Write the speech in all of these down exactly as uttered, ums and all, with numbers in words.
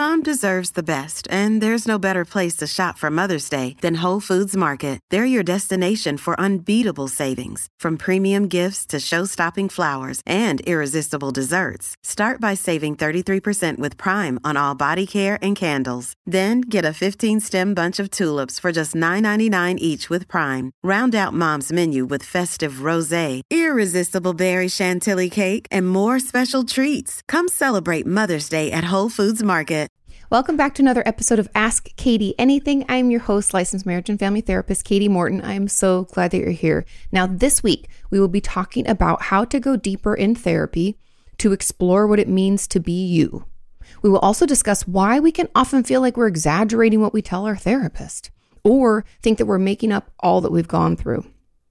Mom deserves the best, and there's no better place to shop for Mother's Day than Whole Foods Market. They're your destination for unbeatable savings, from premium gifts to show-stopping flowers and irresistible desserts. Start by saving thirty-three percent with Prime on all body care and candles. Then get a fifteen-stem bunch of tulips for just nine ninety-nine each with Prime. Round out Mom's menu with festive rosé, irresistible berry chantilly cake, and more special treats. Come celebrate Mother's Day at Whole Foods Market. Welcome back to another episode of Ask Katie Anything. I'm your host, licensed marriage and family therapist, Katie Morton. I'm so glad that you're here. Now, this week, we will be talking about how to go deeper in therapy to explore what it means to be you. We will also discuss why we can often feel like we're exaggerating what we tell our therapist or think that we're making up all that we've gone through.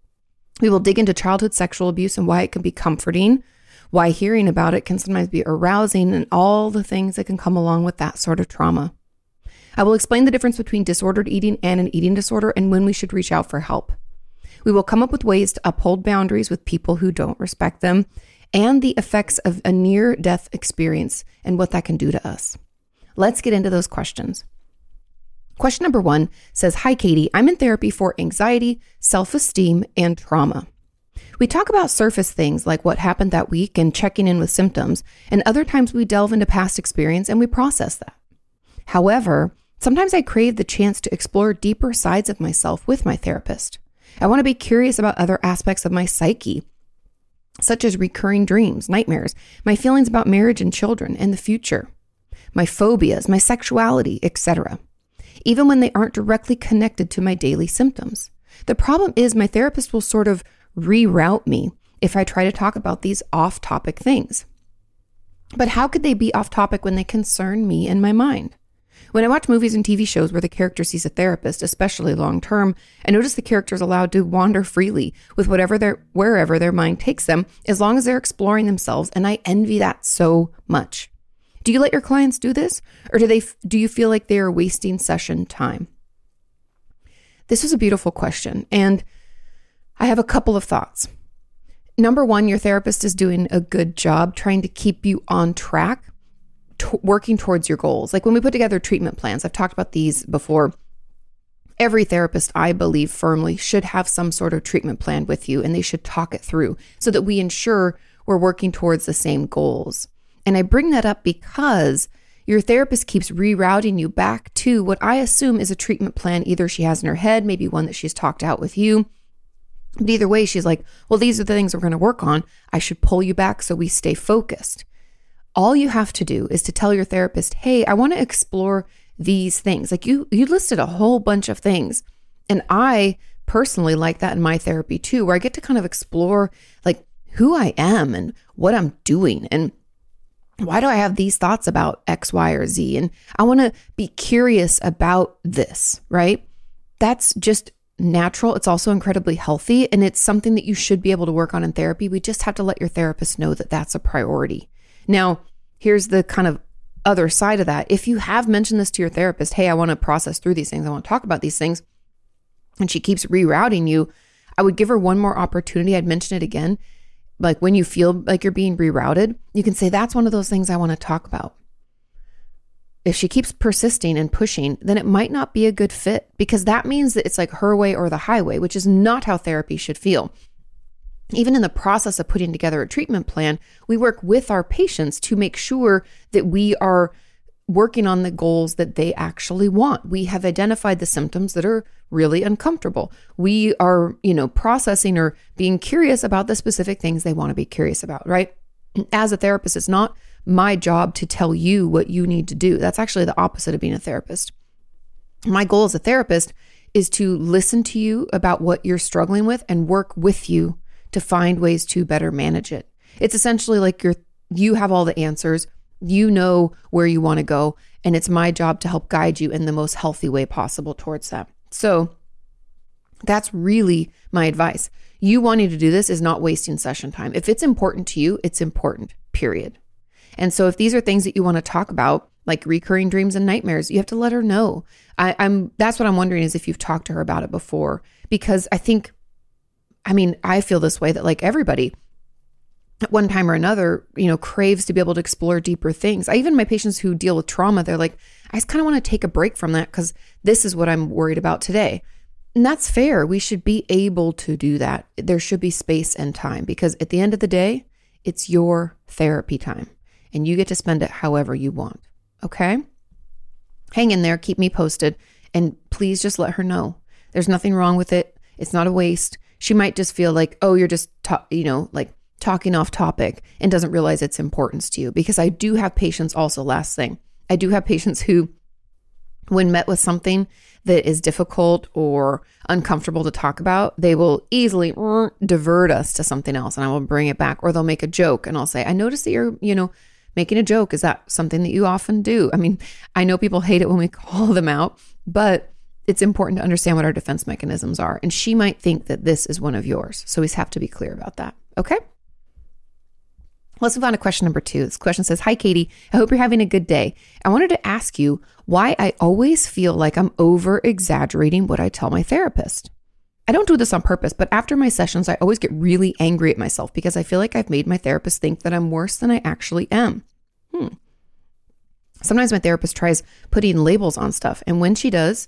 We will dig into childhood sexual abuse and why it can be comforting, why hearing about it can sometimes be arousing, and all the things that can come along with that sort of trauma. I will explain the difference between disordered eating and an eating disorder and when we should reach out for help. We will come up with ways to uphold boundaries with people who don't respect them and the effects of a near-death experience and what that can do to us. Let's get into those questions. Question number one says, "Hi, Katie. I'm in therapy for anxiety, self-esteem, and trauma. We talk about surface things like what happened that week and checking in with symptoms, and other times we delve into past experience and we process that. However, sometimes I crave the chance to explore deeper sides of myself with my therapist. I want to be curious about other aspects of my psyche, such as recurring dreams, nightmares, my feelings about marriage and children and the future, my phobias, my sexuality, et cetera, even when they aren't directly connected to my daily symptoms. The problem is my therapist will sort of reroute me if I try to talk about these off-topic things. But how could they be off-topic when they concern me and my mind? When I watch movies and T V shows where the character sees a therapist, especially long-term, I notice the character is allowed to wander freely with whatever their wherever their mind takes them, as long as they're exploring themselves, and I envy that so much. Do you let your clients do this, or do they do you feel like they are wasting session time?" This was a beautiful question, and I have a couple of thoughts. Number one, your therapist is doing a good job trying to keep you on track, to working towards your goals. Like when we put together treatment plans, I've talked about these before. Every therapist, I believe firmly, should have some sort of treatment plan with you, and they should talk it through so that we ensure we're working towards the same goals. And I bring that up because your therapist keeps rerouting you back to what I assume is a treatment plan either she has in her head, maybe one that she's talked out with you. But either way, she's like, well, these are the things we're going to work on. I should pull you back so we stay focused. All you have to do is to tell your therapist, hey, I want to explore these things. Like you, you listed a whole bunch of things. And I personally like that in my therapy too, where I get to kind of explore like who I am and what I'm doing. And why do I have these thoughts about X, Y, or Z? And I want to be curious about this, right? That's just natural. It's also incredibly healthy, and it's something that you should be able to work on in therapy. We just have to let your therapist know that that's a priority. Now, here's the kind of other side of that. If you have mentioned this to your therapist, hey, I want to process through these things, I want to talk about these things, and she keeps rerouting you, I would give her one more opportunity. I'd mention it again. Like when you feel like you're being rerouted, you can say, that's one of those things I want to talk about. If she keeps persisting and pushing, then it might not be a good fit, because that means that it's like her way or the highway, which is not how therapy should feel. Even in the process of putting together a treatment plan, we work with our patients to make sure that we are working on the goals that they actually want. We have identified the symptoms that are really uncomfortable. We are, you know, processing or being curious about the specific things they want to be curious about, right? As a therapist, it's not my job to tell you what you need to do. That's actually the opposite of being a therapist. My goal as a therapist is to listen to you about what you're struggling with and work with you to find ways to better manage it. It's essentially like you're, you have all the answers, you know where you want to go, and it's my job to help guide you in the most healthy way possible towards that. So that's really my advice. You wanting to do this is not wasting session time. If it's important to you, it's important, period. And so if these are things that you want to talk about, like recurring dreams and nightmares, you have to let her know. I, I'm that's what I'm wondering is if you've talked to her about it before, because I think, I mean, I feel this way that like everybody, at one time or another, you know, craves to be able to explore deeper things. I even my patients who deal with trauma, they're like, I just kind of want to take a break from that because this is what I'm worried about today. And that's fair. We should be able to do that. There should be space and time because at the end of the day, it's your therapy time and you get to spend it however you want. Okay? Hang in there, keep me posted, and please just let her know. There's nothing wrong with it. It's not a waste. She might just feel like, oh, you're just, ta- you know, like talking off topic and doesn't realize its importance to you. Because I do have patients also, last thing, I do have patients who, when met with something that is difficult or uncomfortable to talk about, they will easily uh, divert us to something else and I will bring it back. Or they'll make a joke and I'll say, I noticed that you're, you know, making a joke. Is that something that you often do? I mean, I know people hate it when we call them out, but it's important to understand what our defense mechanisms are. And she might think that this is one of yours. So we have to be clear about that. Okay? Let's move on to question number two. This question says, hi, Katie. I hope you're having a good day. I wanted to ask you why I always feel like I'm over exaggerating what I tell my therapist. I don't do this on purpose, but after my sessions, I always get really angry at myself because I feel like I've made my therapist think that I'm worse than I actually am. Hmm. Sometimes my therapist tries putting labels on stuff. And when she does,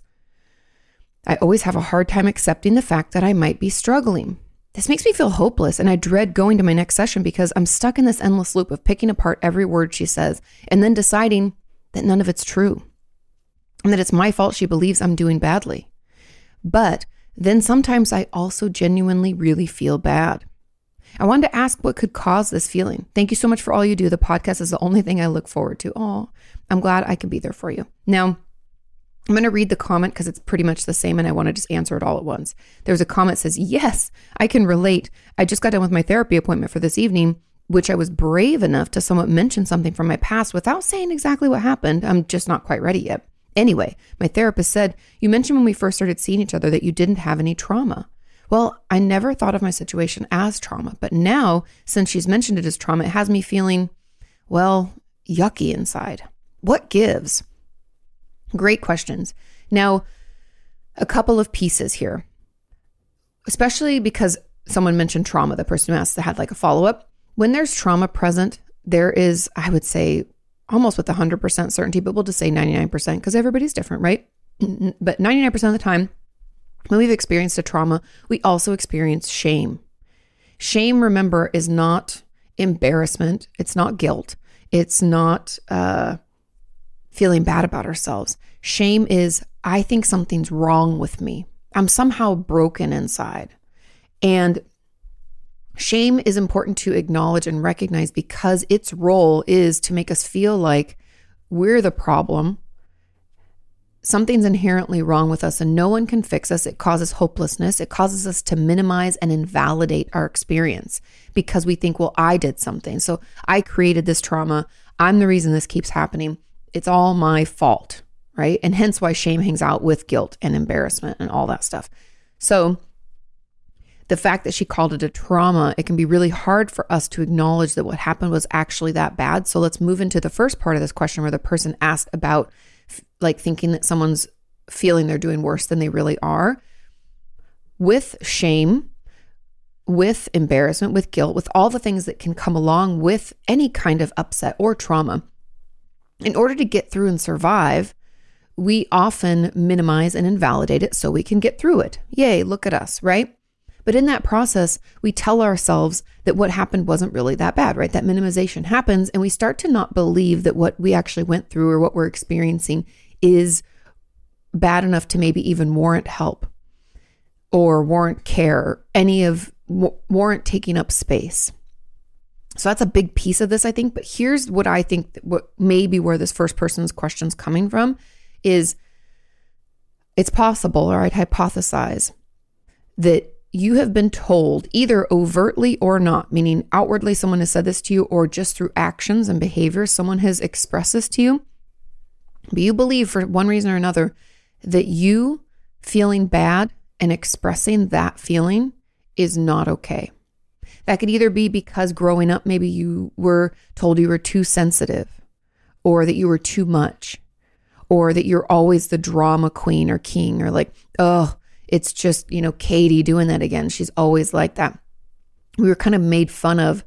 I always have a hard time accepting the fact that I might be struggling. This makes me feel hopeless and I dread going to my next session because I'm stuck in this endless loop of picking apart every word she says and then deciding that none of it's true and that it's my fault she believes I'm doing badly. But then sometimes I also genuinely really feel bad. I wanted to ask what could cause this feeling. Thank you so much for all you do. The podcast is the only thing I look forward to. Oh, I'm glad I can be there for you. Now, I'm going to read the comment because it's pretty much the same and I want to just answer it all at once. There's a comment that says, yes, I can relate. I just got done with my therapy appointment for this evening, which I was brave enough to somewhat mention something from my past without saying exactly what happened. I'm just not quite ready yet. Anyway, my therapist said, you mentioned when we first started seeing each other that you didn't have any trauma. Well, I never thought of my situation as trauma, but now since she's mentioned it as trauma, it has me feeling, well, yucky inside. What gives? Great questions. Now, a couple of pieces here, especially because someone mentioned trauma, the person who asked that had like a follow-up. When there's trauma present, there is, I would say, almost with one hundred percent certainty, but we'll just say ninety-nine percent because everybody's different, right? But ninety-nine percent of the time, when we've experienced a trauma, we also experience shame. Shame, remember, is not embarrassment. It's not guilt. It's not uh, feeling bad about ourselves. Shame is, I think something's wrong with me. I'm somehow broken inside. And shame is important to acknowledge and recognize because its role is to make us feel like we're the problem. Something's inherently wrong with us and no one can fix us. It causes hopelessness. It causes us to minimize and invalidate our experience because we think, well, I did something. So I created this trauma. I'm the reason this keeps happening. It's all my fault, right? And hence why shame hangs out with guilt and embarrassment and all that stuff. So the fact that she called it a trauma, it can be really hard for us to acknowledge that what happened was actually that bad. So let's move into the first part of this question where the person asked about like thinking that someone's feeling they're doing worse than they really are. With shame, with embarrassment, with guilt, with all the things that can come along with any kind of upset or trauma, in order to get through and survive, we often minimize and invalidate it so we can get through it. Yay, look at us, right? But in that process, we tell ourselves that what happened wasn't really that bad, right? That minimization happens and we start to not believe that what we actually went through or what we're experiencing is bad enough to maybe even warrant help or warrant care, any of warrant taking up space. So that's a big piece of this, I think. But here's what I think, what maybe where this first person's question's coming from is it's possible, or I'd hypothesize, that you have been told either overtly or not, meaning outwardly someone has said this to you or just through actions and behavior, someone has expressed this to you. But you believe for one reason or another that you feeling bad and expressing that feeling is not okay. That could either be because growing up, maybe you were told you were too sensitive or that you were too much or that you're always the drama queen or king or like, oh, it's just, you know, Katie doing that again. She's always like that. We were kind of made fun of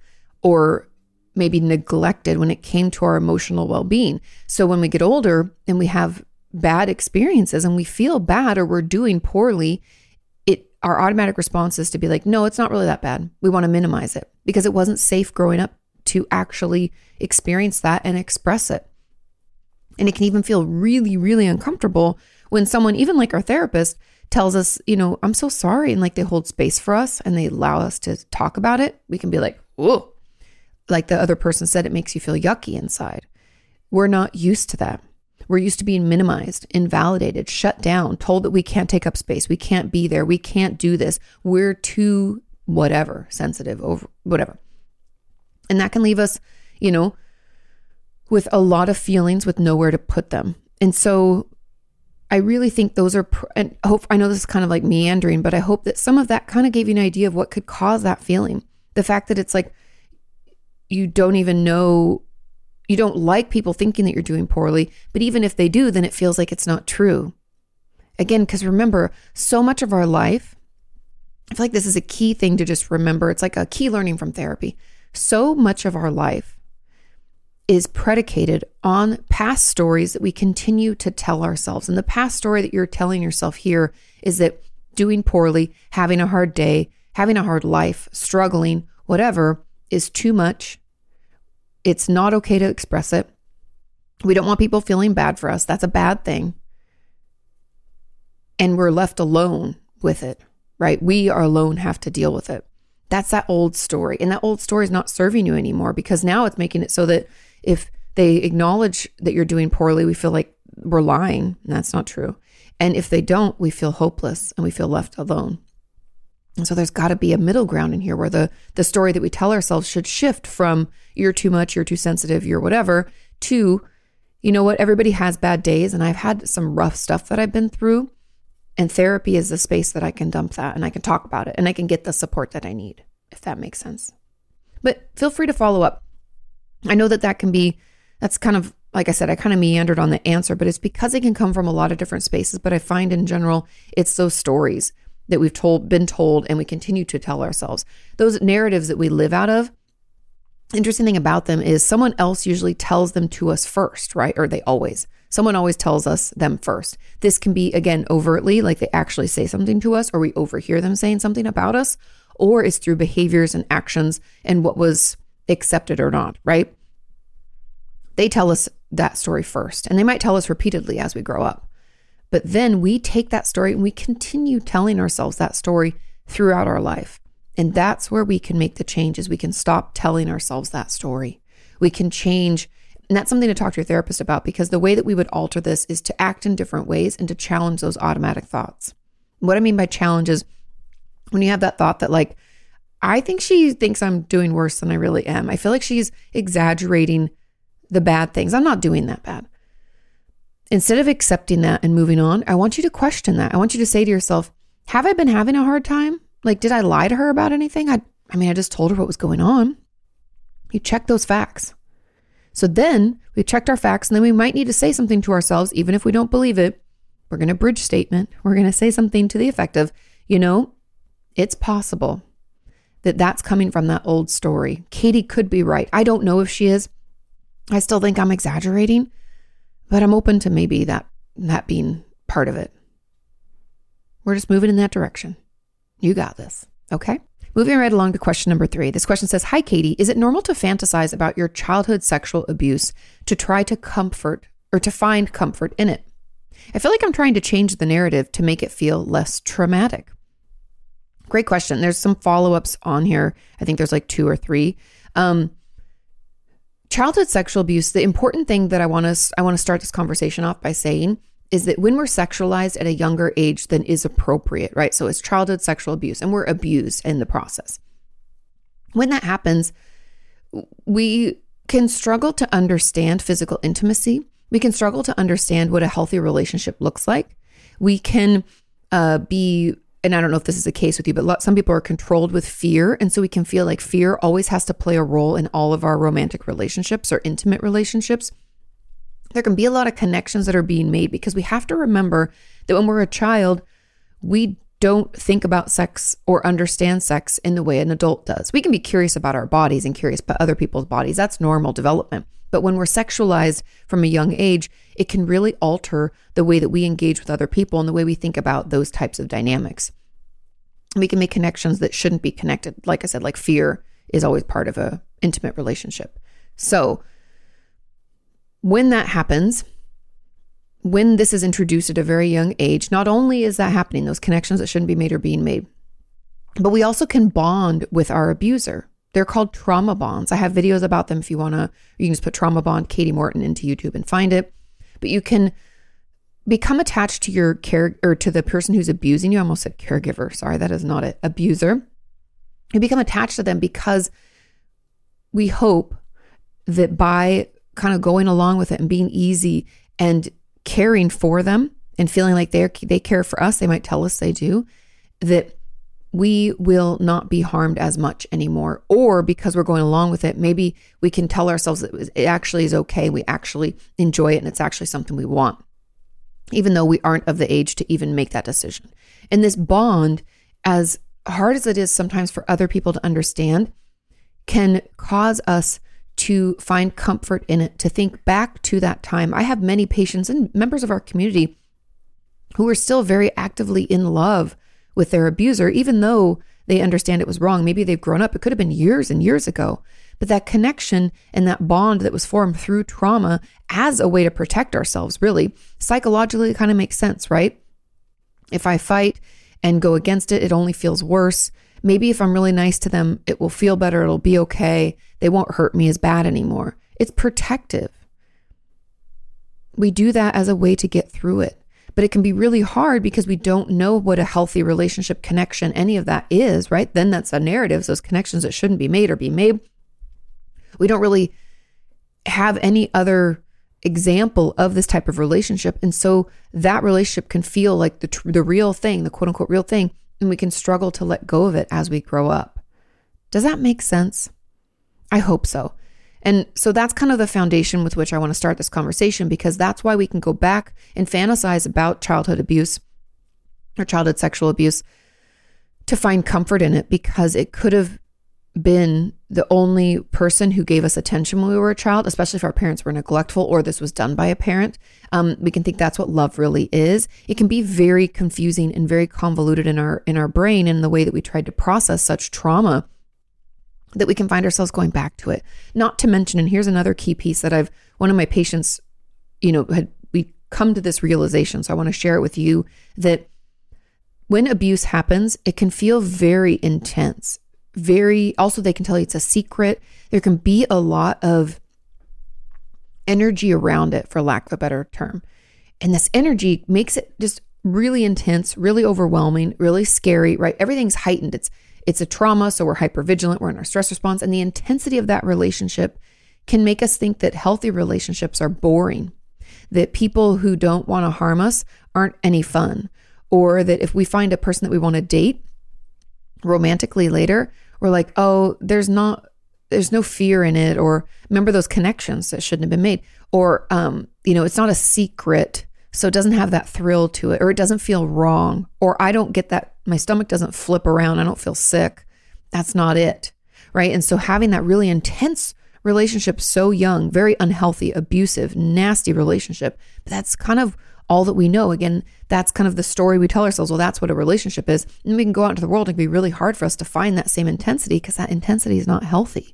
or maybe neglected when it came to our emotional well-being. So when we get older and we have bad experiences and we feel bad or we're doing poorly, it our automatic response is to be like, no, it's not really that bad. We want to minimize it because it wasn't safe growing up to actually experience that and express it. And it can even feel really, really uncomfortable when someone, even like our therapist, tells us, you know, I'm so sorry. And like they hold space for us and they allow us to talk about it. We can be like, whoa. Like the other person said, it makes you feel yucky inside. We're not used to that. We're used to being minimized, invalidated, shut down, told that we can't take up space. We can't be there. We can't do this. We're too whatever, sensitive, over whatever. And that can leave us, you know, with a lot of feelings with nowhere to put them. And so I really think those are, pr- and I hope, I know this is kind of like meandering, but I hope that some of that kind of gave you an idea of what could cause that feeling. The fact that it's like, you don't even know, you don't like people thinking that you're doing poorly, but even if they do, then it feels like it's not true. Again, because remember, so much of our life, I feel like this is a key thing to just remember. It's like a key learning from therapy. So much of our life is predicated on past stories that we continue to tell ourselves. And the past story that you're telling yourself here is that doing poorly, having a hard day, having a hard life, struggling, whatever, is too much. It's not okay to express it. We don't want people feeling bad for us. That's a bad thing. And we're left alone with it, right? We are alone, have to deal with it. That's that old story. And that old story is not serving you anymore because now it's making it so that if they acknowledge that you're doing poorly, we feel like we're lying. And that's not true. And if they don't, we feel hopeless and we feel left alone. And so there's got to be a middle ground in here where the, the story that we tell ourselves should shift from you're too much, you're too sensitive, you're whatever, to, you know what, everybody has bad days and I've had some rough stuff that I've been through. And therapy is the space that I can dump that and I can talk about it and I can get the support that I need, if that makes sense. But feel free to follow up. I know that that can be, that's kind of, like I said, I kind of meandered on the answer, but it's because it can come from a lot of different spaces. But I find in general, it's those stories that we've told, been told, and we continue to tell ourselves. Those narratives that we live out of, interesting thing about them is someone else usually tells them to us first, right? Or they always, someone always tells us them first. This can be, again, overtly, like they actually say something to us, or we overhear them saying something about us, or it's through behaviors and actions and what was accepted or not, right? They tell us that story first, and they might tell us repeatedly as we grow up. But then we take that story and we continue telling ourselves that story throughout our life. And that's where we can make the changes. We can stop telling ourselves that story. We can change. And that's something to talk to your therapist about, because the way that we would alter this is to act in different ways and to challenge those automatic thoughts. What I mean by challenge is when you have that thought that like, I think she thinks I'm doing worse than I really am. I feel like she's exaggerating the bad things. I'm not doing that bad. Instead of accepting that and moving on, I want you to question that. I want you to say to yourself, have I been having a hard time? Like, did I lie to her about anything? I, I mean, I just told her what was going on. You check those facts. So then we checked our facts, and then we might need to say something to ourselves, even if we don't believe it. We're going to bridge statement. We're going to say something to the effect of, you know, it's possible that that's coming from that old story. Katie could be right. I don't know if she is. I still think I'm exaggerating. But I'm open to maybe that that being part of it. We're just moving in that direction. You got this. Okay? Moving right along to question number three. This question says, hi, Katie. Is it normal to fantasize about your childhood sexual abuse to try to comfort or to find comfort in it? I feel like I'm trying to change the narrative to make it feel less traumatic. Great question. There's some follow-ups on here. I think there's like two or three. Um, Childhood sexual abuse, the important thing that I want to I want to start this conversation off by saying is that when we're sexualized at a younger age than is appropriate, right? So it's childhood sexual abuse and we're abused in the process. When that happens, we can struggle to understand physical intimacy. We can struggle to understand what a healthy relationship looks like. We can uh, be, and I don't know if this is the case with you, but some people are controlled with fear. And so we can feel like fear always has to play a role in all of our romantic relationships or intimate relationships. There can be a lot of connections that are being made because we have to remember that when we're a child, we don't think about sex or understand sex in the way an adult does. We can be curious about our bodies and curious about other people's bodies. That's normal development. But when we're sexualized from a young age, it can really alter the way that we engage with other people and the way we think about those types of dynamics. We can make connections that shouldn't be connected. Like I said, like fear is always part of an intimate relationship. So when that happens, when this is introduced at a very young age, not only is that happening, those connections that shouldn't be made are being made, but we also can bond with our abuser. They're called trauma bonds. I have videos about them if you want to. You can just put trauma bond Katie Morton into YouTube and find it. But you can become attached to your care or to the person who's abusing you. I almost said caregiver. Sorry, that is not it. Abuser. You become attached to them because we hope that by kind of going along with it and being easy and caring for them and feeling like they they care for us, they might tell us they do, that we will not be harmed as much anymore. Or because we're going along with it, maybe we can tell ourselves that it actually is okay. We actually enjoy it and it's actually something we want, even though we aren't of the age to even make that decision. And this bond, as hard as it is sometimes for other people to understand, can cause us to find comfort in it, to think back to that time. I have many patients and members of our community who are still very actively in love with their abuser, even though they understand it was wrong. Maybe they've grown up. It could have been years and years ago. But that connection and that bond that was formed through trauma as a way to protect ourselves, really, psychologically, it kind of makes sense, right? If I fight and go against it, it only feels worse. Maybe if I'm really nice to them, it will feel better. It'll be okay. They won't hurt me as bad anymore. It's protective. We do that as a way to get through it. But it can be really hard because we don't know what a healthy relationship connection, any of that is, right? Then that's a narrative. Those connections that shouldn't be made or be made. We don't really have any other example of this type of relationship. And so that relationship can feel like the tr- the real thing, the quote unquote real thing. And we can struggle to let go of it as we grow up. Does that make sense? I hope so. And so that's kind of the foundation with which I want to start this conversation, because that's why we can go back and fantasize about childhood abuse or childhood sexual abuse to find comfort in it, because it could have been the only person who gave us attention when we were a child, especially if our parents were neglectful or this was done by a parent. Um, we can think that's what love really is. It can be very confusing and very convoluted in our in our brain in the way that we tried to process such trauma, that we can find ourselves going back to it. Not to mention, and here's another key piece that I've, one of my patients, you know, had, we come to this realization. So I want to share it with you, that when abuse happens, it can feel very intense. Very, also they can tell you it's a secret. There can be a lot of energy around it, for lack of a better term. And this energy makes it just really intense, really overwhelming, really scary, right? Everything's heightened. It's It's a trauma, so we're hypervigilant, we're in our stress response, and the intensity of that relationship can make us think that healthy relationships are boring, that people who don't want to harm us aren't any fun, or that if we find a person that we want to date romantically later, we're like, oh, there's not, there's no fear in it, or remember those connections that shouldn't have been made, or, um, you know, it's not a secret, so it doesn't have that thrill to it, or it doesn't feel wrong, or I don't get that, my stomach doesn't flip around, I don't feel sick. That's not it, right? And so having that really intense relationship so young, very unhealthy, abusive, nasty relationship, but that's kind of all that we know. Again, that's kind of the story we tell ourselves, well, that's what a relationship is. And we can go out into the world and it can be really hard for us to find that same intensity, because that intensity is not healthy.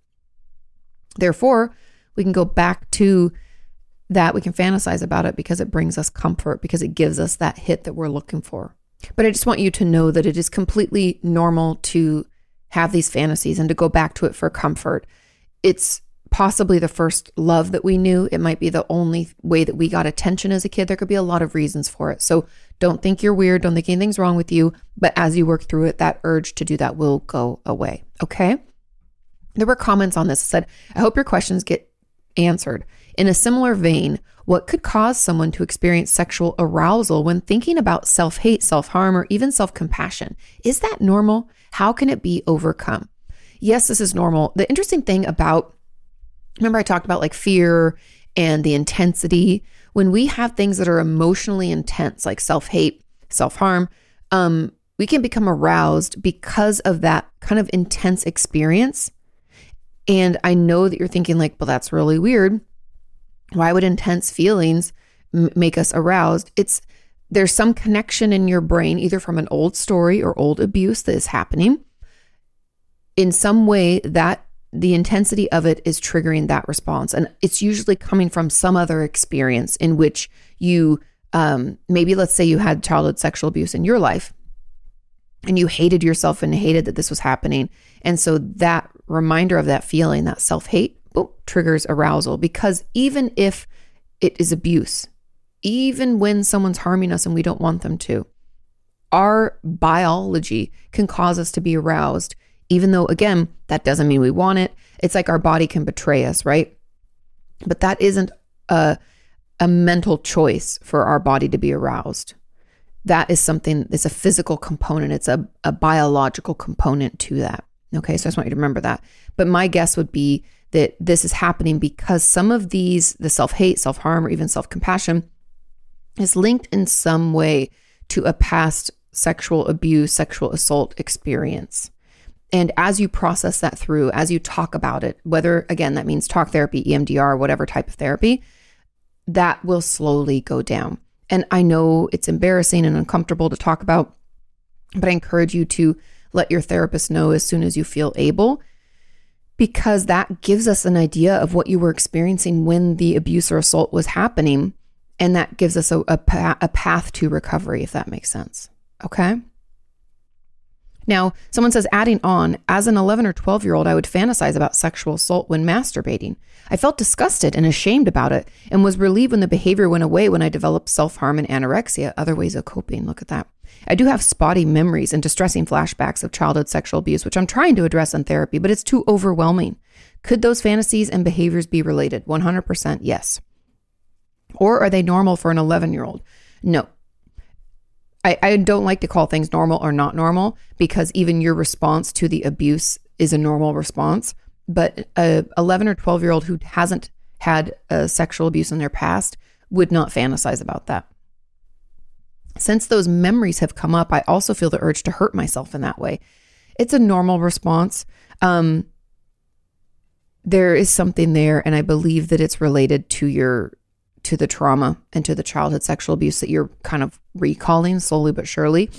Therefore, we can go back to that, we can fantasize about it because it brings us comfort, because it gives us that hit that we're looking for. But I just want you to know that it is completely normal to have these fantasies and to go back to it for comfort. It's possibly the first love that we knew. It might be the only way that we got attention as a kid. There could be a lot of reasons for it. So don't think you're weird. Don't think anything's wrong with you. But as you work through it, that urge to do that will go away. Okay? There were comments on this that said, I hope your questions get answered. In a similar vein, what could cause someone to experience sexual arousal when thinking about self-hate, self-harm, or even self-compassion? Is that normal? How can it be overcome? Yes, this is normal. The interesting thing about, remember I talked about like fear and the intensity. When we have things that are emotionally intense, like self-hate, self-harm, Um, we can become aroused because of that kind of intense experience. And I know that you're thinking like, well, that's really weird. Why would intense feelings m- make us aroused? It's there's some connection in your brain, either from an old story or old abuse that is happening. In some way, that the intensity of it is triggering that response. And it's usually coming from some other experience in which you, um, maybe let's say you had childhood sexual abuse in your life and you hated yourself and hated that this was happening. And so that reminder of that feeling, that self-hate, boom, triggers arousal. Because even if it is abuse, even when someone's harming us and we don't want them to, our biology can cause us to be aroused. Even though, again, that doesn't mean we want it. It's like our body can betray us, right? But that isn't a, a mental choice for our body to be aroused. That is something, it's a physical component. It's a, a biological component to that. Okay, so I just want you to remember that. But my guess would be that this is happening because some of these, the self-hate, self-harm, or even self-compassion is linked in some way to a past sexual abuse, sexual assault experience. And as you process that through, as you talk about it, whether, again, that means talk therapy, E M D R, whatever type of therapy, that will slowly go down. And I know it's embarrassing and uncomfortable to talk about, but I encourage you to let your therapist know as soon as you feel able, because that gives us an idea of what you were experiencing when the abuse or assault was happening. And that gives us a, a, pa- a path to recovery, if that makes sense. Okay? Now, someone says, adding on, as an eleven or twelve year old, I would fantasize about sexual assault when masturbating. I felt disgusted and ashamed about it and was relieved when the behavior went away when I developed self-harm and anorexia, other ways of coping. Look at that. I do have spotty memories and distressing flashbacks of childhood sexual abuse, which I'm trying to address in therapy, but it's too overwhelming. Could those fantasies and behaviors be related? one hundred percent yes. Or are they normal for an eleven year old? No. I, I don't like to call things normal or not normal, because even your response to the abuse is a normal response. But a eleven or twelve year old who hasn't had a sexual abuse in their past would not fantasize about that. Since those memories have come up, I also feel the urge to hurt myself in that way. It's a normal response. Um, there is something there, and I believe that it's related to your to the trauma and to the childhood sexual abuse that you're kind of recalling slowly but surely.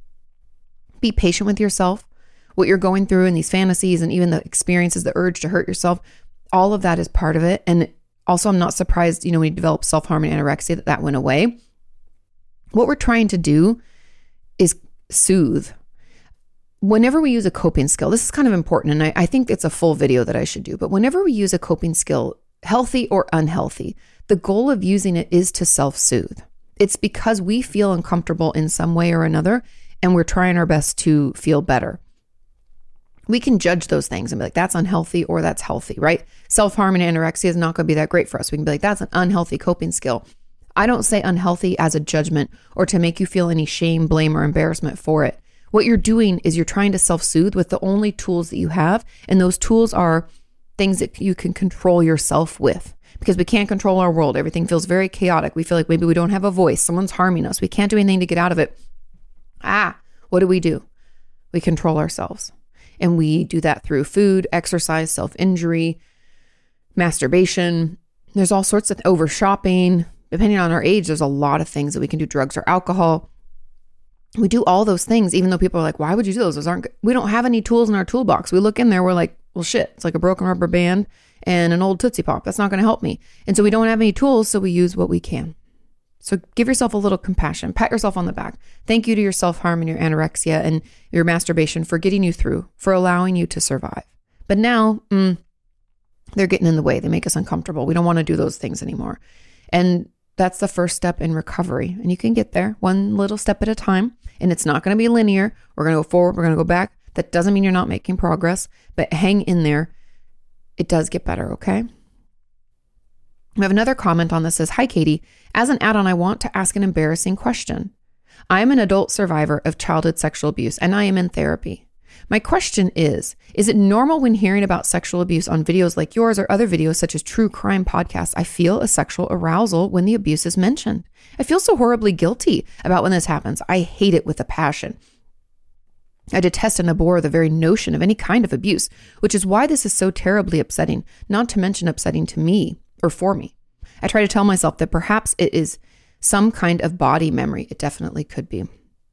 Be patient with yourself. What you're going through and these fantasies and even the experiences, the urge to hurt yourself, all of that is part of it. And also, I'm not surprised, you know, when you develop self-harm and anorexia, that that went away. What we're trying to do is soothe. Whenever we use a coping skill, this is kind of important, and I, I think it's a full video that I should do, but whenever we use a coping skill, healthy or unhealthy, the goal of using it is to self-soothe. It's because we feel uncomfortable in some way or another, and we're trying our best to feel better. We can judge those things and be like, that's unhealthy or that's healthy, right? Self-harm and anorexia is not going to be that great for us. We can be like, that's an unhealthy coping skill. I don't say unhealthy as a judgment or to make you feel any shame, blame, or embarrassment for it. What you're doing is you're trying to self-soothe with the only tools that you have, and those tools are things that you can control yourself with. Because we can't control our world. Everything feels very chaotic. We feel like maybe we don't have a voice. Someone's harming us. We can't do anything to get out of it. Ah, what do we do? We control ourselves. And we do that through food, exercise, self-injury, masturbation. There's all sorts of over shopping. Depending on our age, there's a lot of things that we can do, drugs or alcohol. We do all those things, even though people are like, why would you do those? Those aren't good. We don't have any tools in our toolbox. We look in there, we're like, well, shit, it's like a broken rubber band and an old Tootsie Pop. That's not going to help me. And so we don't have any tools, so we use what we can. So give yourself a little compassion. Pat yourself on the back. Thank you to your self-harm and your anorexia and your masturbation for getting you through, for allowing you to survive. But now, mm, they're getting in the way. They make us uncomfortable. We don't want to do those things anymore. And that's the first step in recovery. And you can get there one little step at a time. And it's not going to be linear. We're going to go forward. We're going to go back. That doesn't mean you're not making progress, but hang in there. It does get better, okay? We have another comment on this. Says, hi, Katie. As an add-on, I want to ask an embarrassing question. I am an adult survivor of childhood sexual abuse, and I am in therapy. My question is, is it normal when hearing about sexual abuse on videos like yours or other videos such as true crime podcasts, I feel a sexual arousal when the abuse is mentioned? I feel so horribly guilty about when this happens. I hate it with a passion. I detest and abhor the very notion of any kind of abuse, which is why this is so terribly upsetting, not to mention upsetting to me or for me. I try to tell myself that perhaps it is some kind of body memory. It definitely could be.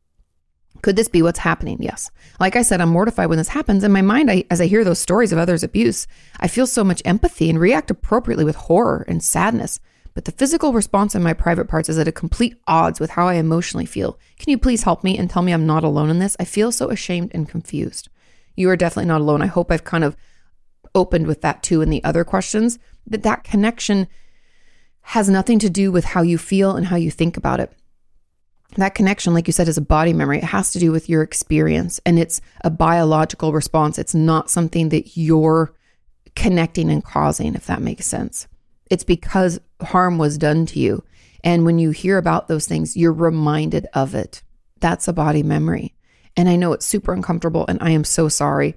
Could this be what's happening? Yes. Like I said, I'm mortified when this happens. In my mind, I, as I hear those stories of others' abuse, I feel so much empathy and react appropriately with horror and sadness. But the physical response in my private parts is at a complete odds with how I emotionally feel. Can you please help me and tell me I'm not alone in this? I feel so ashamed and confused. You are definitely not alone. I hope I've kind of opened with that too in the other questions, that that connection has nothing to do with how you feel and how you think about it. That connection, like you said, is a body memory. It has to do with your experience, and it's a biological response. It's not something that you're connecting and causing, if that makes sense. It's because harm was done to you. And when you hear about those things, you're reminded of it. That's a body memory. And I know it's super uncomfortable, and I am so sorry.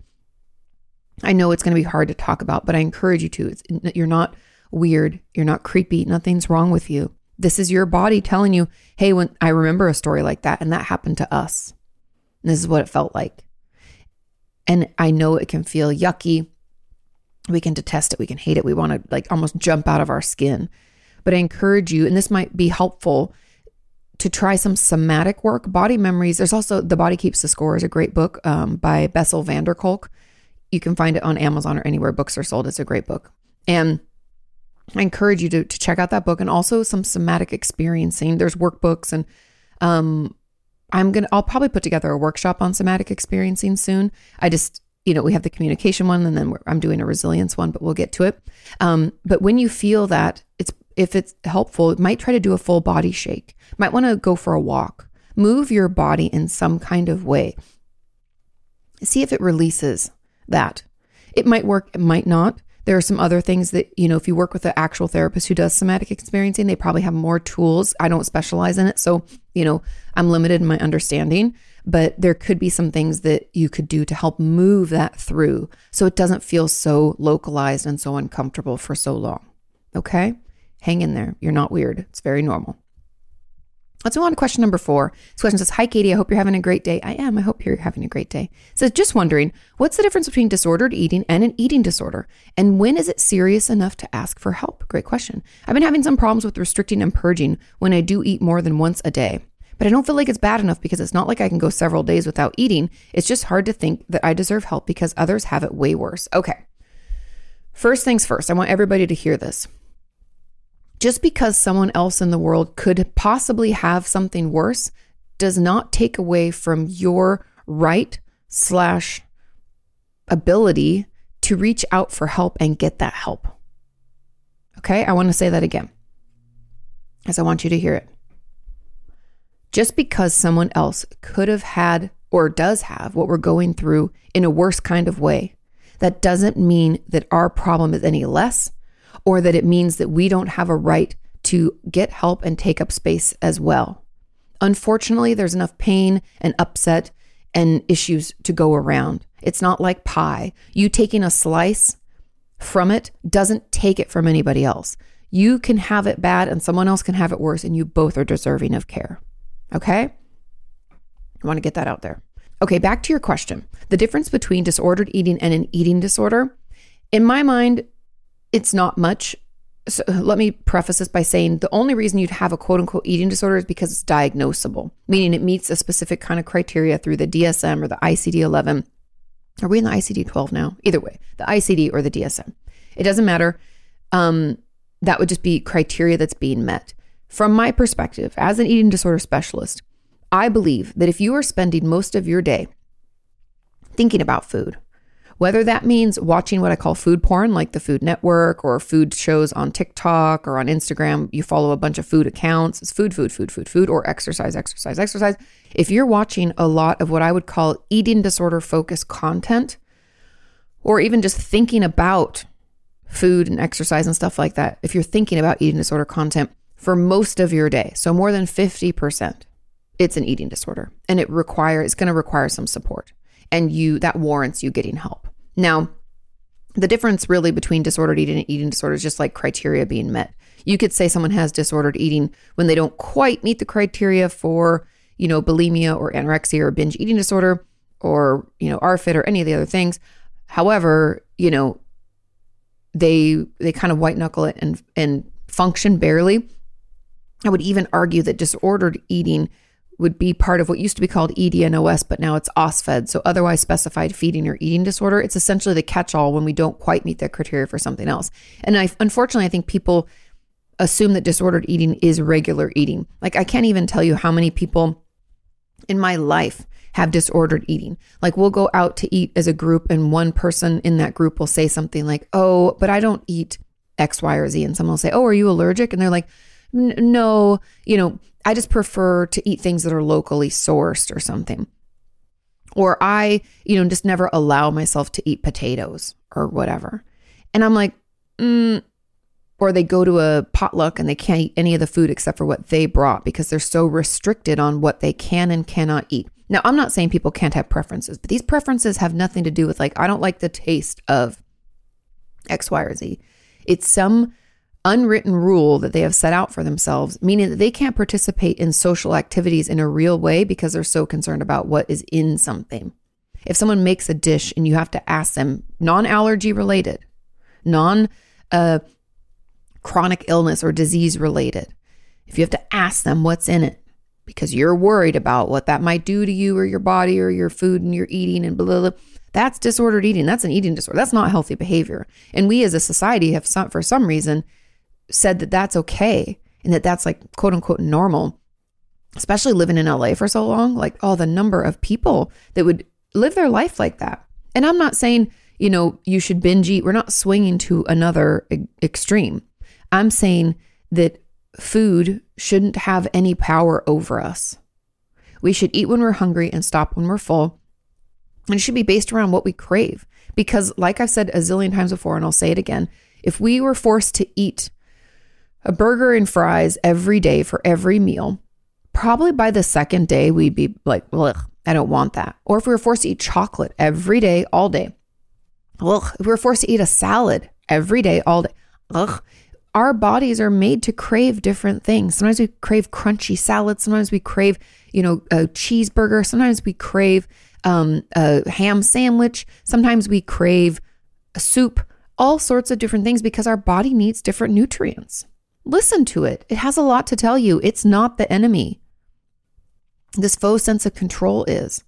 I know it's going to be hard to talk about, but I encourage you to. It's, you're not weird. You're not creepy. Nothing's wrong with you. This is your body telling you, hey, when I remember a story like that, and that happened to us. And this is what it felt like. And I know it can feel yucky. We can detest it. We can hate it. We want to like almost jump out of our skin. But I encourage you, and this might be helpful, to try some somatic work. Body memories. There's also The Body Keeps the Score is a great book um, by Bessel van der Kolk. You can find it on Amazon or anywhere books are sold. It's a great book. And I encourage you to, to check out that book, and also some somatic experiencing. There's workbooks, and um, I'm going to, I'll probably put together a workshop on somatic experiencing soon. I just, you know, we have the communication one, and then we're, I'm doing a resilience one, but we'll get to it. Um, but when you feel that, it's, if it's helpful, you might try to do a full body shake. Might want to go for a walk. Move your body in some kind of way. See if it releases that. It might work, it might not. There are some other things that, you know, if you work with an actual therapist who does somatic experiencing, they probably have more tools. I don't specialize in it. So, you know, I'm limited in my understanding, but there could be some things that you could do to help move that through so it doesn't feel so localized and so uncomfortable for so long. Okay? Hang in there. You're not weird. It's very normal. Let's move on to question number four. This question says, hi, Katie. I hope you're having a great day. I am. I hope you're having a great day. It says, just wondering, what's the difference between disordered eating and an eating disorder? And when is it serious enough to ask for help? Great question. I've been having some problems with restricting and purging when I do eat more than once a day. But I don't feel like it's bad enough because it's not like I can go several days without eating. It's just hard to think that I deserve help because others have it way worse. Okay. First things first, I want everybody to hear this. Just because someone else in the world could possibly have something worse does not take away from your right slash ability to reach out for help and get that help. Okay, I want to say that again, as I want you to hear it. Just because someone else could have had or does have what we're going through in a worse kind of way, that doesn't mean that our problem is any less, or that it means that we don't have a right to get help and take up space as well. Unfortunately, there's enough pain and upset and issues to go around. It's not like pie. You taking a slice from it doesn't take it from anybody else. You can have it bad and someone else can have it worse, and you both are deserving of care. Okay? I want to get that out there. Okay, back to your question. The difference between disordered eating and an eating disorder, in my mind, it's not much. So let me preface this by saying the only reason you'd have a quote unquote eating disorder is because it's diagnosable, meaning it meets a specific kind of criteria through the D S M or the I C D eleven. Are we in the I C D twelve now? Either way, the I C D or the D S M. It doesn't matter. Um, that would just be criteria that's being met. From my perspective, as an eating disorder specialist, I believe that if you are spending most of your day thinking about food, whether that means watching what I call food porn, like the Food Network, or food shows on TikTok or on Instagram, you follow a bunch of food accounts, it's food, food, food, food, food, or exercise, exercise, exercise. If you're watching a lot of what I would call eating disorder focused content, or even just thinking about food and exercise and stuff like that, if you're thinking about eating disorder content for most of your day, so more than fifty percent, it's an eating disorder, and it require, it's going to require some support. and you that warrants you getting help. Now, the difference really between disordered eating and eating disorder is just like criteria being met. You could say someone has disordered eating when they don't quite meet the criteria for, you know, bulimia or anorexia or binge eating disorder or, you know, A R F I D or any of the other things. However, you know, they they kind of white knuckle it and and function barely. I would even argue that disordered eating would be part of what used to be called E D N O S, but now it's O S F E D, so otherwise specified feeding or eating disorder. It's essentially the catch-all when we don't quite meet that criteria for something else. And I, unfortunately, I think people assume that disordered eating is regular eating. Like, I can't even tell you how many people in my life have disordered eating. Like, we'll go out to eat as a group and one person in that group will say something like, oh, but I don't eat X, Y, or Z. And someone will say, oh, are you allergic? And they're like, no, you know, I just prefer to eat things that are locally sourced or something. Or I, you know, just never allow myself to eat potatoes or whatever. And I'm like, mm. Or they go to a potluck and they can't eat any of the food except for what they brought because they're so restricted on what they can and cannot eat. Now, I'm not saying people can't have preferences, but these preferences have nothing to do with like, I don't like the taste of X, Y, or Z. It's some unwritten rule that they have set out for themselves, meaning that they can't participate in social activities in a real way because they're so concerned about what is in something. If someone makes a dish and you have to ask them, non-allergy related, non uh, chronic illness or disease related, if you have to ask them what's in it because you're worried about what that might do to you or your body or your food and you're eating and blah, blah, blah, that's disordered eating. That's an eating disorder. That's not healthy behavior. And we as a society have, some, for some reason, said that that's okay and that that's like quote unquote normal, especially living in L A for so long. Like, oh, the number of people that would live their life like that. And I'm not saying, you know, you should binge eat. We're not swinging to another e- extreme. I'm saying that food shouldn't have any power over us. We should eat when we're hungry and stop when we're full. And it should be based around what we crave. Because like I've said a zillion times before, and I'll say it again, if we were forced to eat a burger and fries every day for every meal, probably by the second day, we'd be like, ugh, I don't want that. Or if we were forced to eat chocolate every day, all day, ugh. If we were forced to eat a salad every day, all day, ugh. Our bodies are made to crave different things. Sometimes we crave crunchy salad. Sometimes we crave, you know, a cheeseburger. Sometimes we crave um, a ham sandwich. Sometimes we crave a soup, all sorts of different things because our body needs different nutrients. Listen to it. It has a lot to tell you. It's not the enemy. This faux sense of control is.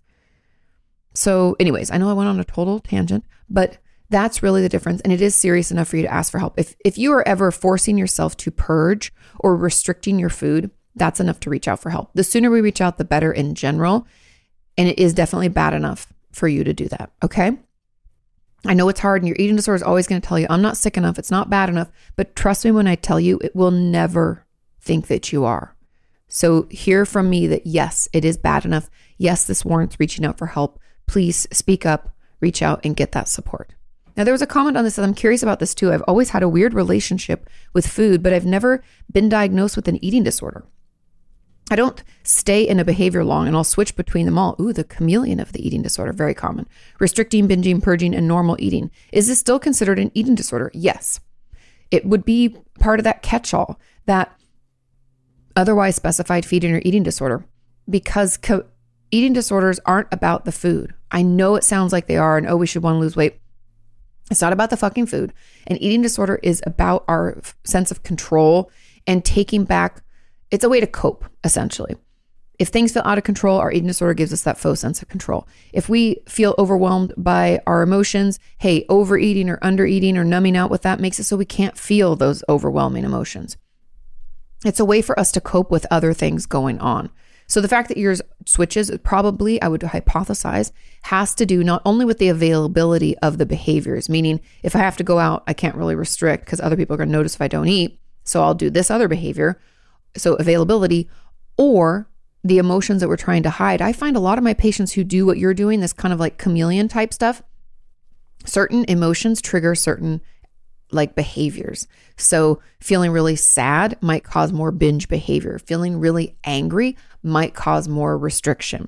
So anyways, I know I went on a total tangent, but that's really the difference. And it is serious enough for you to ask for help. If if you are ever forcing yourself to purge or restricting your food, that's enough to reach out for help. The sooner we reach out, the better in general. And it is definitely bad enough for you to do that. Okay. I know it's hard and your eating disorder is always going to tell you, I'm not sick enough. It's not bad enough. But trust me when I tell you, it will never think that you are. So hear from me that yes, it is bad enough. Yes, this warrants reaching out for help. Please speak up, reach out and get that support. Now, there was a comment on this that I'm curious about this too. I've always had a weird relationship with food, but I've never been diagnosed with an eating disorder. I don't stay in a behavior long and I'll switch between them all. Ooh, the chameleon of the eating disorder, very common. Restricting, binging, purging, and normal eating. Is this still considered an eating disorder? Yes. It would be part of that catch-all, that otherwise specified feeding or eating disorder, because co- eating disorders aren't about the food. I know it sounds like they are and oh, we should want to lose weight. It's not about the fucking food. An eating disorder is about our f- sense of control and taking back. It's a way to cope, essentially. If things feel out of control, our eating disorder gives us that faux sense of control. If we feel overwhelmed by our emotions, hey, overeating or undereating or numbing out with that makes it so we can't feel those overwhelming emotions. It's a way for us to cope with other things going on. So the fact that yours switches probably, I would hypothesize, has to do not only with the availability of the behaviors, meaning if I have to go out, I can't really restrict because other people are going to notice if I don't eat. So I'll do this other behavior. So availability, or the emotions that we're trying to hide. I find a lot of my patients who do what you're doing, this kind of like chameleon type stuff, certain emotions trigger certain like behaviors. So feeling really sad might cause more binge behavior. Feeling really angry might cause more restriction.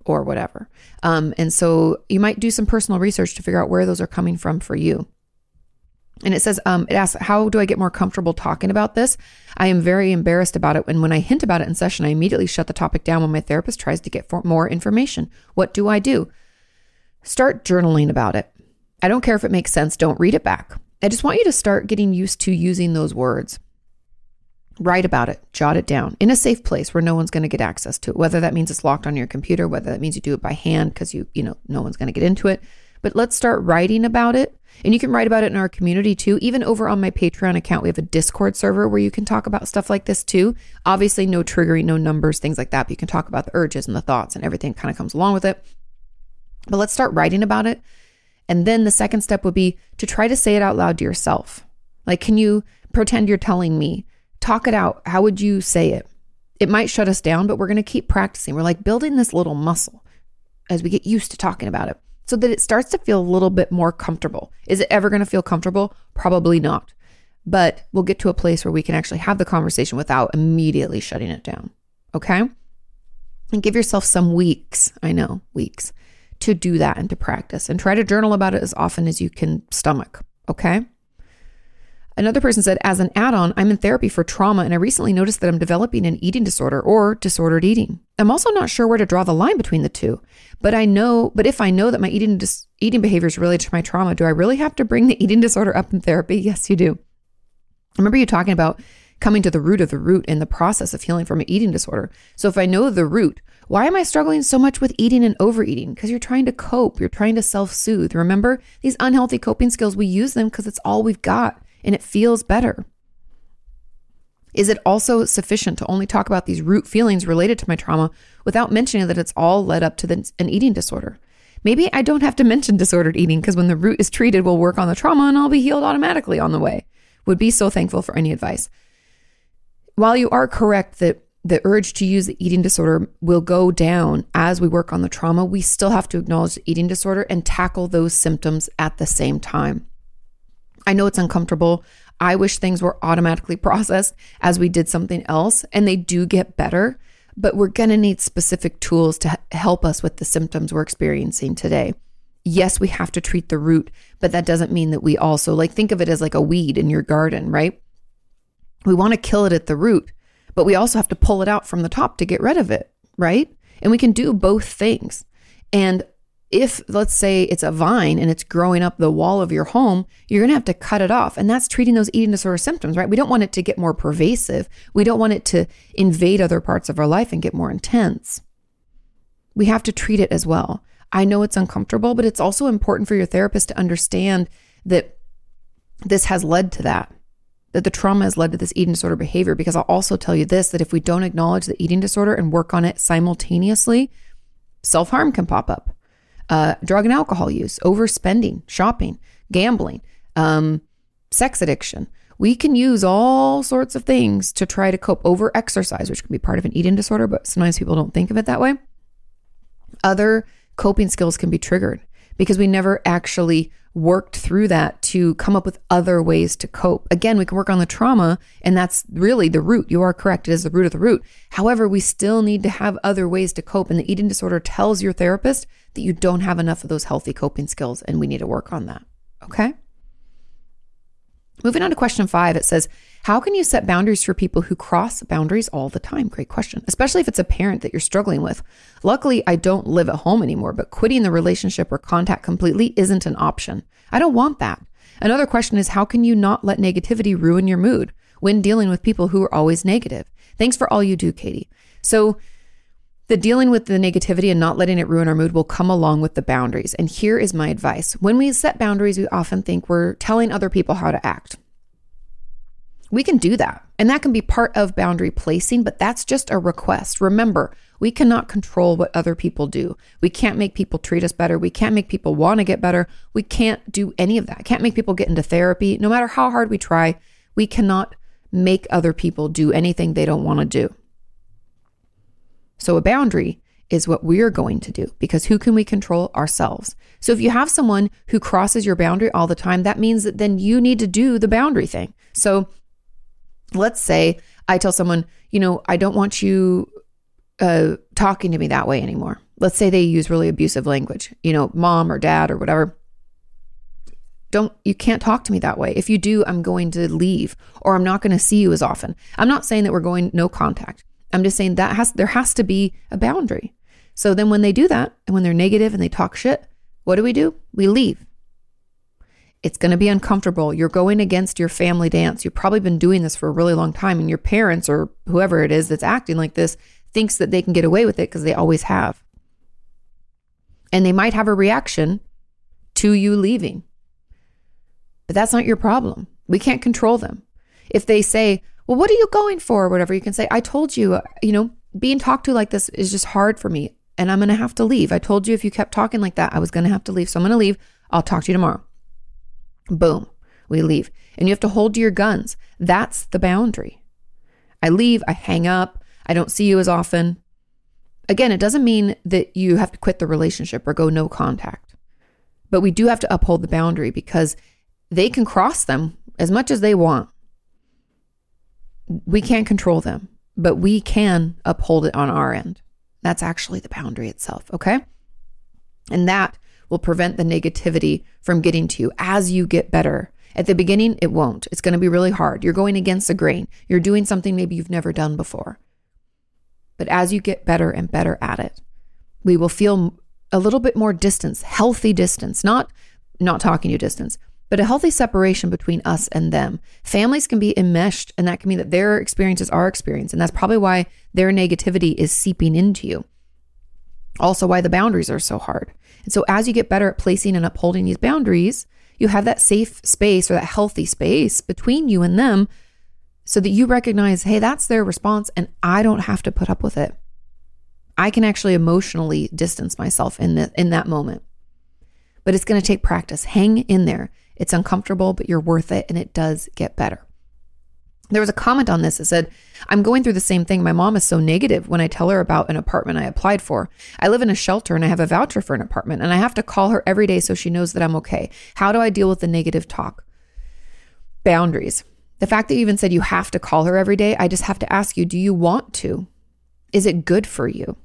or whatever. Um, and so you might do some personal research to figure out where those are coming from for you. And it says, um, it asks, how do I get more comfortable talking about this? I am very embarrassed about it. And when I hint about it in session, I immediately shut the topic down when my therapist tries to get for more information. What do I do? Start journaling about it. I don't care if it makes sense. Don't read it back. I just want you to start getting used to using those words. Write about it, jot it down in a safe place where no one's going to get access to it. Whether that means it's locked on your computer, whether that means you do it by hand because you, you know, no one's going to get into it. But let's start writing about it. And you can write about it in our community too. Even over on my Patreon account, we have a Discord server where you can talk about stuff like this too. Obviously, no triggering, no numbers, things like that. But you can talk about the urges and the thoughts and everything kind of comes along with it. But let's start writing about it. And then the second step would be to try to say it out loud to yourself. Like, can you pretend you're telling me? Talk it out. How would you say it? It might shut us down, but we're going to keep practicing. We're like building this little muscle as we get used to talking about it, so that it starts to feel a little bit more comfortable. Is it ever going to feel comfortable? Probably not. But we'll get to a place where we can actually have the conversation without immediately shutting it down. Okay? And give yourself some weeks, I know, weeks, to do that and to practice. And try to journal about it as often as you can stomach. Okay? Another person said, as an add-on, I'm in therapy for trauma, and I recently noticed that I'm developing an eating disorder or disordered eating. I'm also not sure where to draw the line between the two, but I know, but if I know that my eating dis- eating behavior is related to my trauma, do I really have to bring the eating disorder up in therapy? Yes, you do. I remember you talking about coming to the root of the root in the process of healing from an eating disorder. So if I know the root, why am I struggling so much with eating and overeating? Because you're trying to cope, you're trying to self-soothe. Remember, these unhealthy coping skills, we use them because it's all we've got. And it feels better. Is it also sufficient to only talk about these root feelings related to my trauma without mentioning that it's all led up to the, an eating disorder? Maybe I don't have to mention disordered eating because when the root is treated, we'll work on the trauma and I'll be healed automatically on the way. Would be so thankful for any advice. While you are correct that the urge to use the eating disorder will go down as we work on the trauma, we still have to acknowledge the eating disorder and tackle those symptoms at the same time. I know it's uncomfortable. I wish things were automatically processed as we did something else, and they do get better, but we're going to need specific tools to help us with the symptoms we're experiencing today. Yes, we have to treat the root, but that doesn't mean that we also, like, think of it as like a weed in your garden, right? We want to kill it at the root, but we also have to pull it out from the top to get rid of it, right? And we can do both things. And if, let's say it's a vine and it's growing up the wall of your home, you're going to have to cut it off. And that's treating those eating disorder symptoms, right? We don't want it to get more pervasive. We don't want it to invade other parts of our life and get more intense. We have to treat it as well. I know it's uncomfortable, but it's also important for your therapist to understand that this has led to that, that the trauma has led to this eating disorder behavior. Because I'll also tell you this, that if we don't acknowledge the eating disorder and work on it simultaneously, self-harm can pop up. Uh, drug and alcohol use, overspending, shopping, gambling, um, sex addiction. We can use all sorts of things to try to cope. Over exercise, which can be part of an eating disorder, but sometimes people don't think of it that way. Other coping skills can be triggered because we never actually worked through that to come up with other ways to cope. Again, we can work on the trauma, and that's really the root. You are correct. It is the root of the root. However, we still need to have other ways to cope. And the eating disorder tells your therapist that you don't have enough of those healthy coping skills, and we need to work on that. Okay? Moving on to question five, it says, how can you set boundaries for people who cross boundaries all the time? Great question, especially if it's a parent that you're struggling with. Luckily, I don't live at home anymore, but quitting the relationship or contact completely isn't an option. I don't want that. Another question is, how can you not let negativity ruin your mood when dealing with people who are always negative? Thanks for all you do, Katie. So the dealing with the negativity and not letting it ruin our mood will come along with the boundaries. And here is my advice. When we set boundaries, we often think we're telling other people how to act. We can do that. And that can be part of boundary placing, but that's just a request. Remember, we cannot control what other people do. We can't make people treat us better. We can't make people want to get better. We can't do any of that. Can't make people get into therapy. No matter how hard we try, we cannot make other people do anything they don't want to do. So a boundary is what we're going to do, because who can we control? Ourselves. So if you have someone who crosses your boundary all the time, that means that then you need to do the boundary thing. So let's say I tell someone, you know, I don't want you uh, talking to me that way anymore. let's say they use really abusive language, you know, mom or dad or whatever. Don't, you can't talk to me that way. If you do, I'm going to leave, or I'm not going to see you as often. I'm not saying that we're going no contact. I'm just saying that has, there has to be a boundary. So then when they do that, and when they're negative and they talk shit, what do we do? We leave. It's going to be uncomfortable. You're going against your family dance. You've probably been doing this for a really long time, and your parents or whoever it is that's acting like this thinks that they can get away with it because they always have. And they might have a reaction to you leaving. But that's not your problem. We can't control them. If they say, well, what are you going for? Or whatever, you can say, I told you, you know, being talked to like this is just hard for me, and I'm going to have to leave. I told you if you kept talking like that, I was going to have to leave. So I'm going to leave. I'll talk to you tomorrow. Boom. We leave. And you have to hold to your guns. That's the boundary. I leave. I hang up. I don't see you as often. Again, it doesn't mean that you have to quit the relationship or go no contact. But we do have to uphold the boundary, because they can cross them as much as they want. We can't control them, but we can uphold it on our end. That's actually the boundary itself, okay? And that will prevent the negativity from getting to you as you get better. At the beginning, it won't. It's going to be really hard. You're going against the grain. You're doing something maybe you've never done before. But as you get better and better at it, we will feel a little bit more distance, healthy distance, not, not talking to distance, but a healthy separation between us and them. Families can be enmeshed, and that can mean that their experience is our experience. And that's probably why their negativity is seeping into you. Also why the boundaries are so hard. And so as you get better at placing and upholding these boundaries, you have that safe space, or that healthy space between you and them, so that you recognize, hey, that's their response and I don't have to put up with it. I can actually emotionally distance myself in the, in that moment. But it's going to take practice. Hang in there. It's uncomfortable, but you're worth it, and it does get better. There was a comment on this that said, I'm going through the same thing. My mom is so negative when I tell her about an apartment I applied for. I live in a shelter and I have a voucher for an apartment, and I have to call her every day so she knows that I'm okay. How do I deal with the negative talk? Boundaries. The fact that you even said you have to call her every day, I just have to ask you, do you want to? Is it good for you?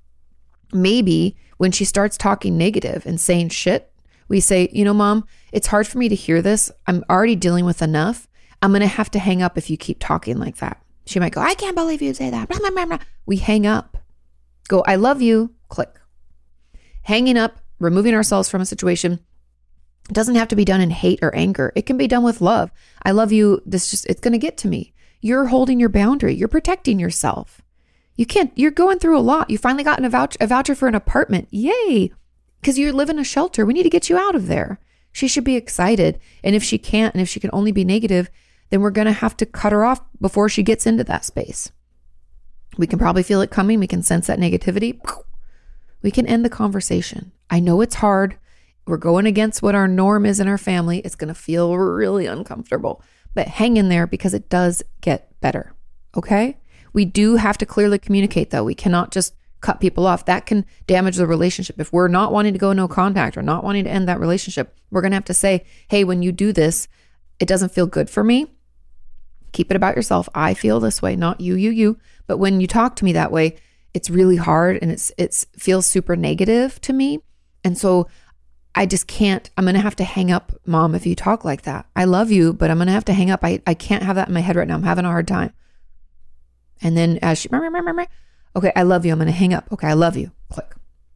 Maybe when she starts talking negative and saying shit, we say, you know, Mom, it's hard for me to hear this. I'm already dealing with enough. I'm going to have to hang up if you keep talking like that. She might go, I can't believe you say that. Blah, blah, blah, blah. We hang up. Go, I love you. Click. Hanging up, removing ourselves from a situation, doesn't have to be done in hate or anger. It can be done with love. I love you. This just, it's going to get to me. You're holding your boundary. You're protecting yourself. You can't, you're going through a lot. You finally gotten a voucher, a voucher for an apartment. Yay. Because you live in a shelter. We need to get you out of there. She should be excited. And if she can't, and if she can only be negative, then we're going to have to cut her off before she gets into that space. We can probably feel it coming. We can sense that negativity. We can end the conversation. I know it's hard. We're going against what our norm is in our family. It's going to feel really uncomfortable, but hang in there, because it does get better. Okay? We do have to clearly communicate, though. We cannot just cut people off. That can damage the relationship. If we're not wanting to go no contact or not wanting to end that relationship, we're going to have to say, hey, when you do this, it doesn't feel good for me. Keep it about yourself. I feel this way, not you, you, you. But when you talk to me that way, it's really hard, and it's it's feels super negative to me. And so I just can't, I'm going to have to hang up, Mom, if you talk like that. I love you, but I'm going to have to hang up. I, I can't have that in my head right now. I'm having a hard time. And then as she, okay, I love you. I'm going to hang up. Okay, I love you. Click.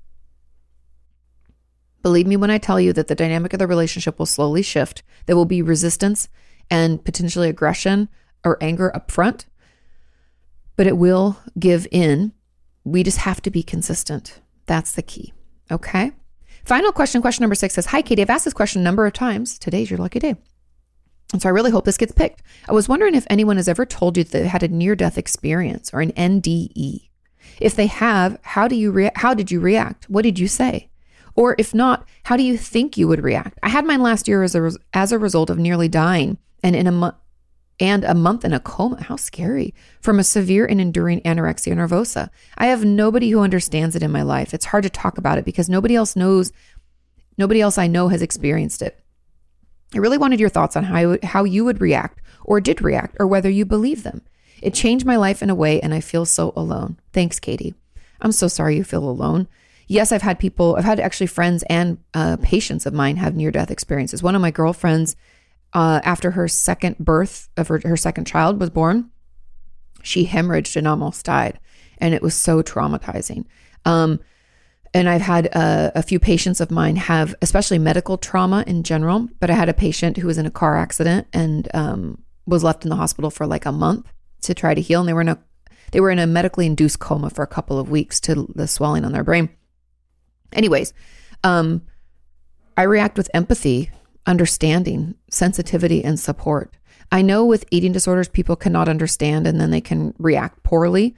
Believe me when I tell you that the dynamic of the relationship will slowly shift. There will be resistance and potentially aggression or anger up front, but it will give in. We just have to be consistent. That's the key. Okay. Final question. Question number six says, hi, Katie, I've asked this question a number of times. Today's your lucky day. And so I really hope this gets picked. I was wondering if anyone has ever told you that they had a near-death experience or an N D E. If they have, how do you rea- how did you react? What did you say? Or if not, how do you think you would react? I had mine last year as a res- as a result of nearly dying and in a month and a month in a coma. How scary. From a severe and enduring anorexia nervosa. I have nobody who understands it in my life. It's hard to talk about it because nobody else knows, nobody else I know has experienced it. I really wanted your thoughts on how, how you would react or did react or whether you believe them. It changed my life in a way and I feel so alone. Thanks, Katie. I'm so sorry you feel alone. yes, I've had people, I've had actually friends and uh, patients of mine have near-death experiences. One of my girlfriends, uh, after her second birth of her, her second child was born, she hemorrhaged and almost died. And it was so traumatizing. Um, and I've had uh, a few patients of mine have, especially medical trauma in general, but I had a patient who was in a car accident and um, was left in the hospital for like a month to try to heal. And they were in a, they were in a medically induced coma for a couple of weeks to the swelling on their brain. Anyways, um, I react with empathy, understanding, sensitivity, and support. I know with eating disorders, people cannot understand and then they can react poorly.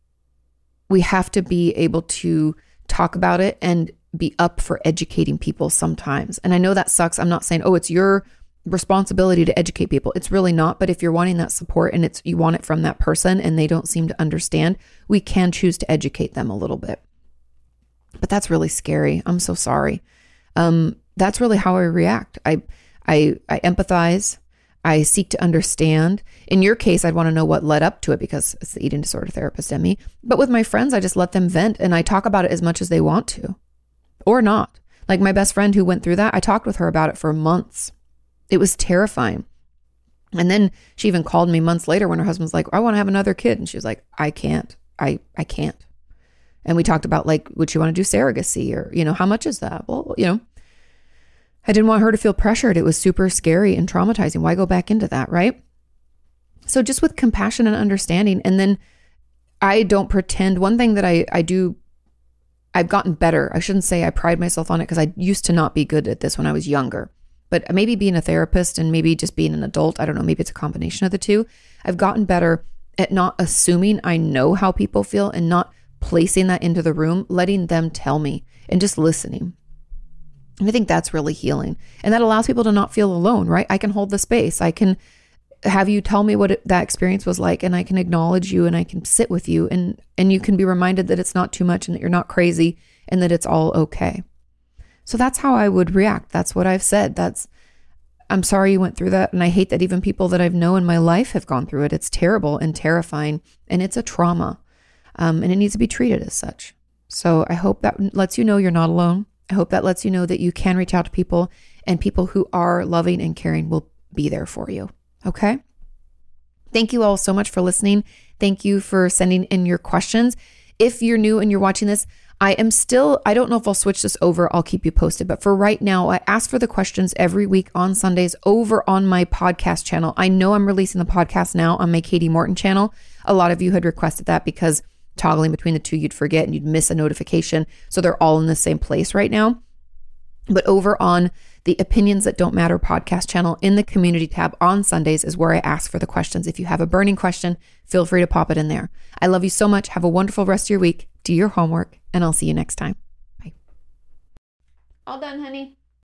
We have to be able to talk about it and be up for educating people sometimes. And I know that sucks. I'm not saying, oh, it's your responsibility to educate people. It's really not. But if you're wanting that support and it's you want it from that person and they don't seem to understand, we can choose to educate them a little bit. But that's really scary. I'm so sorry. Um, that's really how I react. I, I, I empathize. I seek to understand. In your case, I'd want to know what led up to it because it's the eating disorder therapist in me. But with my friends, I just let them vent and I talk about it as much as they want to or not. Like my best friend who went through that, I talked with her about it for months. It was terrifying. And then she even called me months later when her husband's like, I want to have another kid. And she was like, I can't, I, I can't. And we talked about like, would you want to do surrogacy or, you know, how much is that? Well, you know, I didn't want her to feel pressured. It was super scary and traumatizing. Why go back into that, right? So just with compassion and understanding. And then I don't pretend. One thing that I, I do, I've gotten better. I shouldn't say I pride myself on it because I used to not be good at this when I was younger. But maybe being a therapist and maybe just being an adult, I don't know, maybe it's a combination of the two. I've gotten better at not assuming I know how people feel and not placing that into the room, letting them tell me and just listening. And I think that's really healing. And that allows people to not feel alone, right? I can hold the space. I can have you tell me what it, that experience was like, and I can acknowledge you and I can sit with you and, and you can be reminded that it's not too much and that you're not crazy and that it's all okay. So that's how I would react. That's what I've said. That's, I'm sorry you went through that. And I hate that even people that I've known in my life have gone through it. It's terrible and terrifying and it's a trauma. Um, and it needs to be treated as such. So I hope that lets you know you're not alone. I hope that lets you know that you can reach out to people and people who are loving and caring will be there for you. Okay. Thank you all so much for listening. Thank you for sending in your questions. If you're new and you're watching this, I am still, I don't know if I'll switch this over. I'll keep you posted. But for right now, I ask for the questions every week on Sundays over on my podcast channel. I know I'm releasing the podcast now on my Katie Morton channel. A lot of you had requested that because toggling between the two, you'd forget and you'd miss a notification. So they're all in the same place right now. But over on the Opinions That Don't Matter podcast channel in the community tab on Sundays is where I ask for the questions. If you have a burning question, feel free to pop it in there. I love you so much. Have a wonderful rest of your week. Do your homework and I'll see you next time. Bye. All done, honey.